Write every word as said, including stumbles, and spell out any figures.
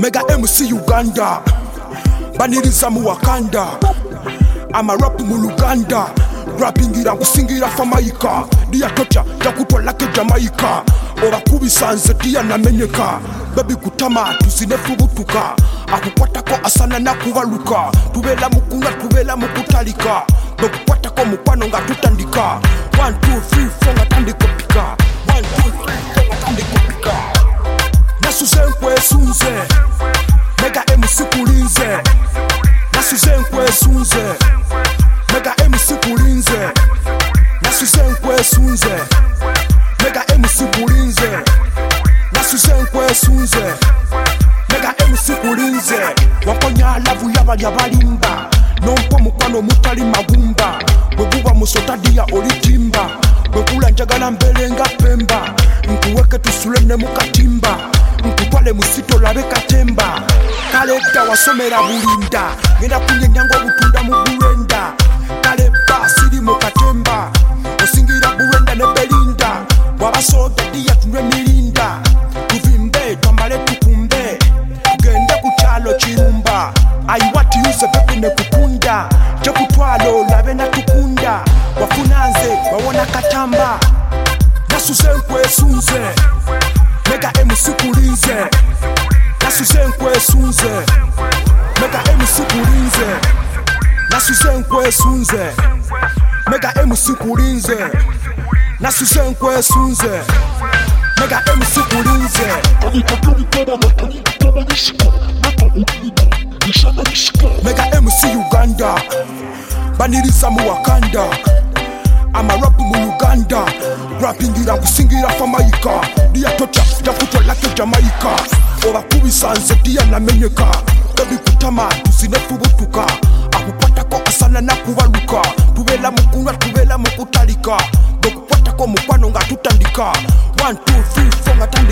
Mega M C Uganda, baniriza mu Wakanda, amarap mu Luganda, rappingira kusingira famaika, dia tocha yakutwala ke Jamaica, orakubisa nze dia namenyeka, baby kutama tuzinefubutuka, akukwatako asana na kubaluka, tubela mukunga tubela mukutalika, bekukwatako mukwano nga tutandika, one two three four nga tandika pika, one two three four nga tandika pika, nasuzenkwe sunze, Mega M C kulinze, nasuzenkwe sunze, Mega M C kulinze, nasuzenkwe sunze, Mega M C kulinze, nasuzenkwe sunze, Mega M C kulinze, wakonya lavu yabali abalimba, nompo mukwano mutali magumba, bweguba musota dia olitimba, bwekula njagala mbelenga pemba, nkuweke tusule ne mukatimba, nkutwale musito labe katemba, kaleta wasomera bulinda, ngenda kunyenyango butunda mu buwenda, kaleba siri mu katemba, osingira buwenda ne belinda, wabasoda dia tunwe milinda, tuvimbe twambale tukumbe, tugende ku kyalo kirumba, ayiwati yuze pepe ne kukunda, kyo kutwalo labe na tukunda, wafunanze wawona katamba, nasuzenkwe sunze, Mega M C kulinze, nasuzenkwe sunze, Mega M C kulinze, nasuzenkwe sunze, Mega M C kulinze, nasuzenkwe sunze, Mega M C kulinze. Mega M C Uganda, baniriza mu Wakanda, amarap mu Uganda, rappingira kusingira famaika, dia tocha yakutwala ke Jamaica, orakubisa nze dia namenyeka, baby kutama tuzinefubutuka, akukwatako asana na kubaluka, tubela mukunga tubela mukutalika, bekukwatako mukwano nga tutandika, one two three four nga tandika